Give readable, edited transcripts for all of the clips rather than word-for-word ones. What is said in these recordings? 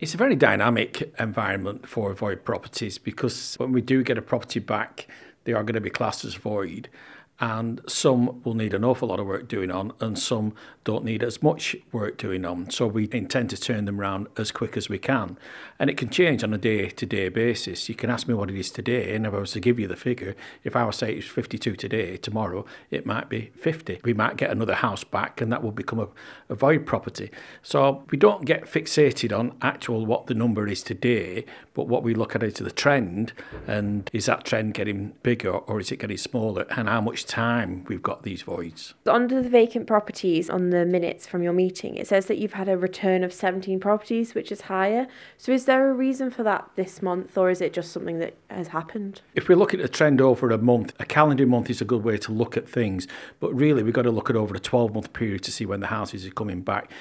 It's a very dynamic environment for void properties because when we do get a property back, they are going to be classed as void. And some will need an awful lot of work doing on, and some don't need as much work doing on. So we intend to turn them around as quick as we can. And it can change on a day-to-day basis. You can ask me what it is today, and if I was to give you the figure, if I was to say it's 52 today, tomorrow it might be 50. We might get another house back, and that will become a void property. So we don't get fixated on actual what the number is today, but what we look at is the trend, and is that trend getting bigger or is it getting smaller, and how much time we've got these voids. Under the vacant properties on the minutes from your meeting, it says that you've had a return of 17 properties, which is higher. So is there a reason for that this month, or is it just something that has happened? If we look at a trend over a month, a calendar month is a good way to look at things, but really we've got to look at over a 12-month period to see when the houses are coming back.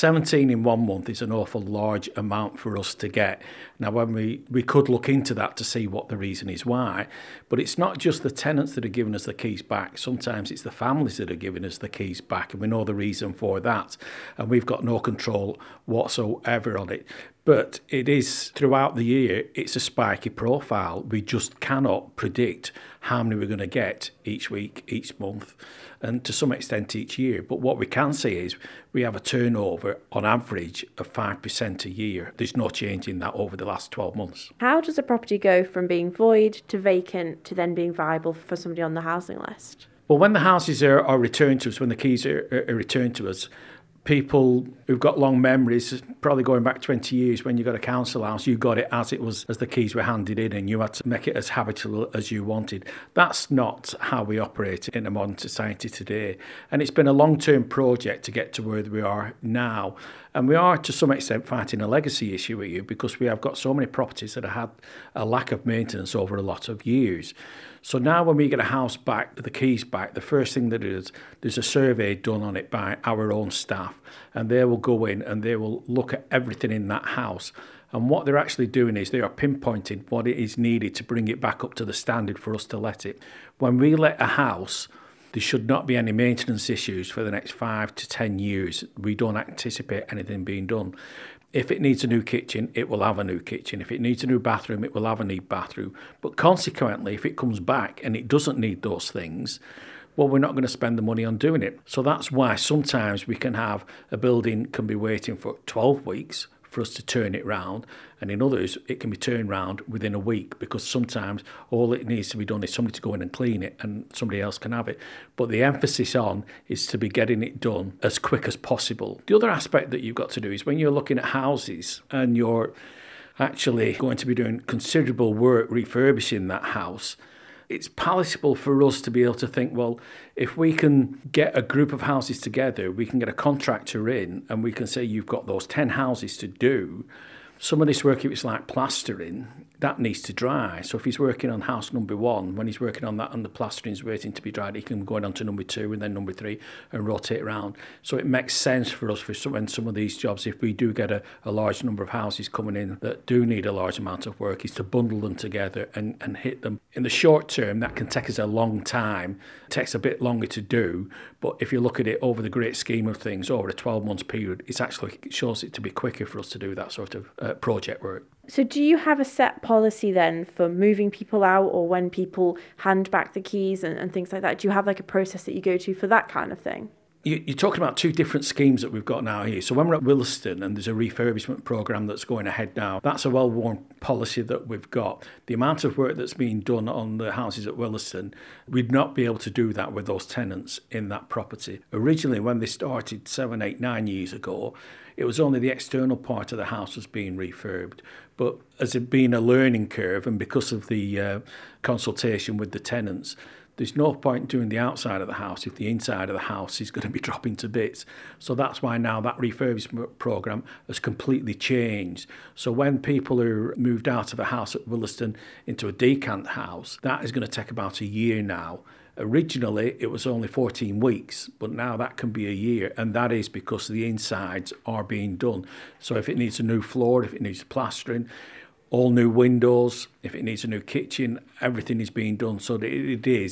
17 in 1 month is an awful large amount for us to get. Now, when we could look into that to see what the reason is why, but it's not just the tenants that are giving us the keys back. Sometimes it's the families that are giving us the keys back, and we know the reason for that, and we've got no control whatsoever on it. But it is, throughout the year, it's a spiky profile. We just cannot predict how many we're going to get each week, each month, and to some extent each year. But what we can say is we have a turnover on average of 5% a year. There's no change in that over the last 12 months. How does a property go from being void to vacant to then being viable for somebody on the housing list? Well, when the houses are returned to us, when the keys are returned to us, people who've got long memories, probably going back 20 years, when you got a council house, you got it as it was, as the keys were handed in, and you had to make it as habitable as you wanted. That's not how we operate in a modern society today. And it's been a long-term project to get to where we are now. And we are, to some extent, fighting a legacy issue here because we have got so many properties that have had a lack of maintenance over a lot of years. So now when we get a house back, the keys back, the first thing that is, there's a survey done on it by our own staff, and they will go in and they will look at everything in that house. And what they're actually doing is they are pinpointing what it is needed to bring it back up to the standard for us to let it. When we let a house, there should not be any maintenance issues for the next 5 to 10 years. We don't anticipate anything being done. If it needs a new kitchen, it will have a new kitchen. If it needs a new bathroom, it will have a new bathroom. But consequently, if it comes back and it doesn't need those things, well, we're not going to spend the money on doing it. So that's why sometimes we can have a building can be waiting for 12 weeks for us to turn it round, and in others it can be turned round within a week, because sometimes all it needs to be done is somebody to go in and clean it and somebody else can have it. But the emphasis on is to be getting it done as quick as possible. The other aspect that you've got to do is when you're looking at houses and you're actually going to be doing considerable work refurbishing that house, it's palatable for us to be able to think, well, if we can get a group of houses together, we can get a contractor in and we can say you've got those 10 houses to do. Some of this work, if it's like plastering, that needs to dry. So if he's working on house number 1, when he's working on that and the plastering's waiting to be dried, he can go on to number 2 and then number 3 and rotate around. So it makes sense for us when some of these jobs, if we do get a large number of houses coming in that do need a large amount of work, is to bundle them together and hit them. In the short term, that can take us a long time. It takes a bit longer to do, but if you look at it over the great scheme of things, over a 12-month period, it shows it to be quicker for us to do that sort of project work. So do you have a set policy then for moving people out, or when people hand back the keys and things like that? Do you have like a process that you go to for that kind of thing? You're talking about two different schemes that we've got now here. So when we're at Williston and there's a refurbishment programme that's going ahead now, that's a well-worn policy that we've got. The amount of work that's being done on the houses at Williston, we'd not be able to do that with those tenants in that property. Originally, when they started 7, 8, 9 years ago, it was only the external part of the house was being refurbed. But as it being a learning curve, and because of the consultation with the tenants, there's no point doing the outside of the house if the inside of the house is going to be dropping to bits. So that's why now that refurbishment programme has completely changed. So when people are moved out of a house at Williston into a decant house, that is going to take about a year now. Originally, it was only 14 weeks, but now that can be a year, and that is because the insides are being done. So if it needs a new floor, if it needs plastering, all new windows, if it needs a new kitchen, everything is being done so that it is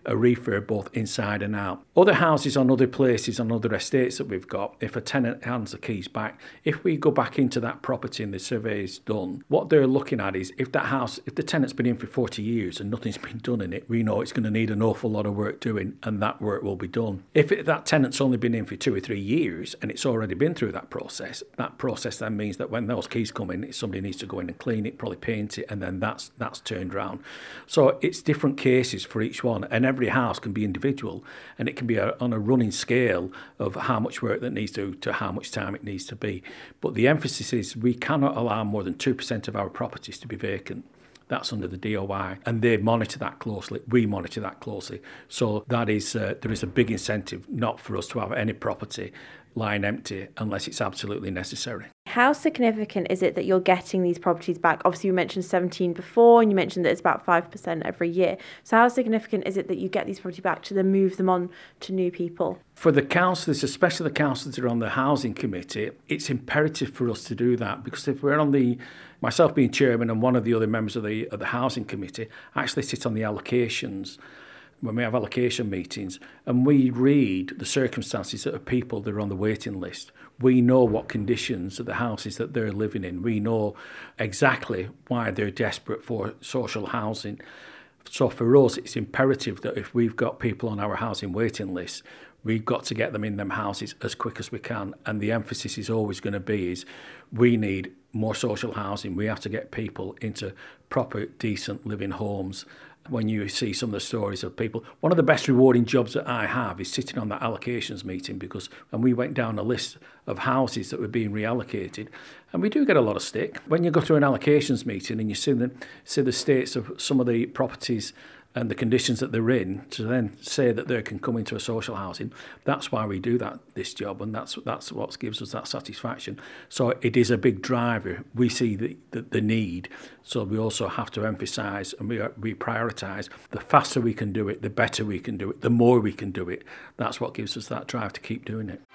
a refurb both inside and out. Other houses on other places, on other estates that we've got, if a tenant hands the keys back, if we go back into that property and the survey is done, what they're looking at is if the tenant's been in for 40 years and nothing's been done in it, we know it's going to need an awful lot of work doing, and that work will be done. If that tenant's only been in for 2 or 3 years and it's already been through that process then means that when those keys come in, somebody needs to go in and clean it, probably paint it, and then that's turned around. So it's different cases for each one, and every house can be individual, and it can be on a running scale of how much work that needs to how much time it needs to be. But the emphasis is we cannot allow more than 2% of our properties to be vacant. That's under the DOI, and they monitor that closely. We monitor that closely. So that is there is a big incentive not for us to have any property lying empty unless it's absolutely necessary. How significant is it that you're getting these properties back? Obviously, you mentioned 17 before, and you mentioned that it's about 5% every year. So how significant is it that you get these properties back to then move them on to new people? For the councillors, especially the councillors that are on the housing committee, it's imperative for us to do that, because if we're on myself being chairman and one of the other members of the housing committee actually sit on the allocations when we have allocation meetings, and we read the circumstances of people that are on the waiting list. We know what conditions of the houses that they're living in. We know exactly why they're desperate for social housing. So for us, it's imperative that if we've got people on our housing waiting list, we've got to get them in them houses as quick as we can. And the emphasis is always going to be is we need more social housing. We have to get people into proper, decent living homes. When you see some of the stories of people, one of the best rewarding jobs that I have is sitting on that allocations meeting, because when we went down a list of houses that were being reallocated, and we do get a lot of stick. When you go to an allocations meeting and you see the states of some of the properties and the conditions that they're in, to then say that they can come into a social housing, that's why we do this job, and that's what gives us that satisfaction. So it is a big driver. We see the need, so we also have to emphasise and we prioritise. The faster we can do it, the better we can do it, the more we can do it. That's what gives us that drive to keep doing it.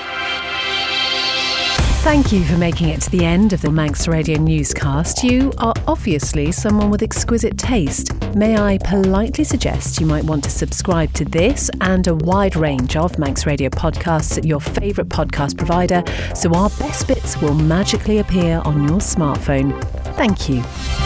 Thank you for making it to the end of the Manx Radio newscast. You are obviously someone with exquisite taste. May I politely suggest you might want to subscribe to this and a wide range of Manx Radio podcasts at your favourite podcast provider, so our best bits will magically appear on your smartphone. Thank you.